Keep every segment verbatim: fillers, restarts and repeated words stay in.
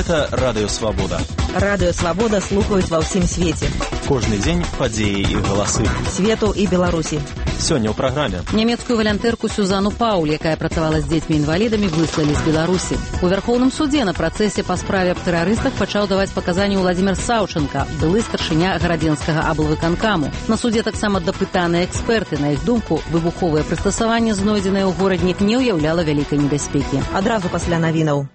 Гэта Радыё Свабода. Радыё Свабода слухаюць ва ўсім свеце. Кожны дзень падзеі і галасы. Свету і Беларусі. Сёння ў праграме. Нямецкую валянтэрку Сюзану Пауль, якая працавала з дзецьмі-інвалідамі, выслалі з Беларусі. У Вярхоўным суде на працэсе па справе аб тэрарыстах пачаў даваць паказанні Владзімир Саўчанка, былы старшыня гарадзенскага аблвыканкаму. На суде таксама дапытаныя эксперты. На іх думку, выбуховае прыстасаванне, знойдзенае ў горадні, не ўяўляла вялікай небяспекі. Адразу пасля навінаў.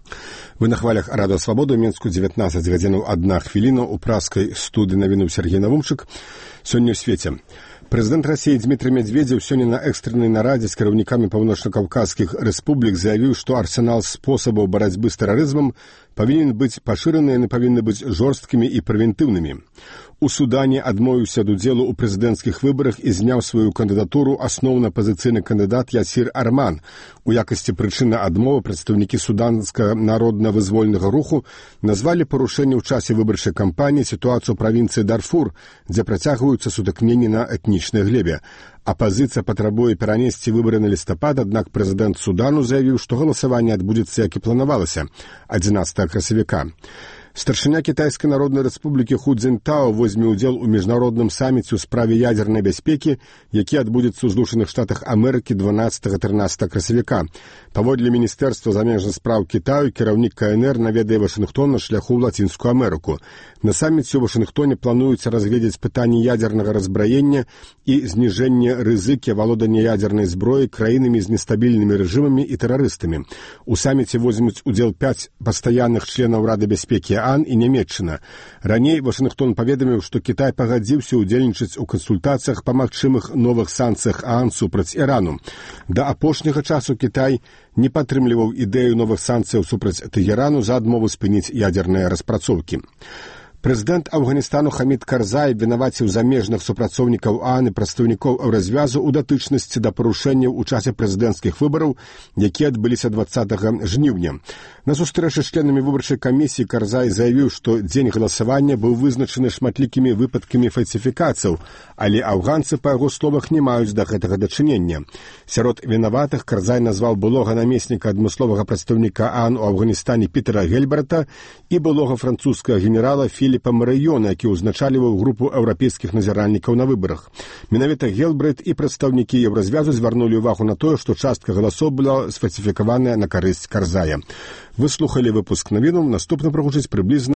Вы на хвалях Радыё Свабода, Мінску дзевятнаццаць гадзінаў адна хвіліна, у праскай студыі навінуў Сергей Навумчык. Сёння ў свеце. Прэзідэнт Расіі Дмітрый Медведзеў сёння на экстрэннай нарадзе з кіраўнікамі паўночна-каўказскіх рэспублік заявіў, што арсенал спосабаў барацьбы з тэрарызмам павінен быць пашыраны, яны павінны быць жорсткімі і прэвентыўнымі. У Судане адмовіўся ад удзелу ў прэзідэнцкіх выбарах і зняў сваю кандыдатуру асноўны апазіцыйны кандыдат Ясір Арман. У якасці прычыны адмовы прадстаўнікі суданскага народна-вызвольнага руху назвалі парушэнне ў часе выбарчай кампаніі сітуацыю правінцыі Дарфур, дзе працягваюцца сутыкненні на этнічнай глебе. Апазіцыя патрабуе перанесці выбары на лістапад, аднак прэзідэнт Судану заявіў, што галасаванне адбудзецца, як і планавалася, адзінаццатага красавіка. Старшыня Кітайскай Народнай Рэспублікі Ху Цзіньтао возьме ўдзел у міжнародным саміце ў справе ядзернай бяспекі, які адбудзецца ў Злучаных Штатах Амерыкі дванаццатага-трынаццатага красавіка. Паводле Міністэрства замежных спраў Кітаю, кіраўнік ка эн эр наведае Вашынгтон на шляху ў Лацінскую Амерыку. На саміце ў Вашынгтоне плануецца разгледзець пытанні ядзернага разбраення і зніжэння рызыкі валодання ядзернай зброі краінамі з нестабільнымі рэжымамі і тэрарыстамі. У саміце возьмуць удзел пяць пастаянных членаў Рады бяспекі ААН і Нямецчына. Раней Вашынгтон паведаміў, што Кітай пагадзіўся ўдзельнічаць у кансультацыях па магчымых новых санкцыях ААН супраць Ірану. Да апошняга часу Кітай не падтрымліваў ідэю новых санкцыяў супраць Тэгерану за адмову спыніць ядзерныя распрацоўкі. Прэзідэнт Афганістану Хамід Карзай вінаваціў замежных супрацоўнікаў ААН і прадстаўнікоў Еўразвязу ў датычнасці да парушэнняў у часе прэзідэнцкіх выбараў, якія адбыліся дваццатага жніўня. На сустрэчы з членамі выбарчай камісіі Карзай заявіў, што дзень галасавання быў вызначаны шматлікімі выпадкамі фальсіфікацыяў, але афганцы, па яго словах, не маюць да гэтага дачынення. Сярод вінаватых Карзай назваў былога намесніка адмысловага прадстаўніка ААН у Афганістане Пітера Гельберта і былога французскага генерала Філіпа Марыёна, які ўзначаліваў групу еўрапейскіх назіральнікаў на выбарах. Менавіта Гельбрет і прадстаўнікі Еўразвязу звярнулі ўвагу на тое, што частка галасоў была сфальсіфікаваная на карысць Карзая. Вы слухалі выпуск навінаў, наступна прагучыць прыблізна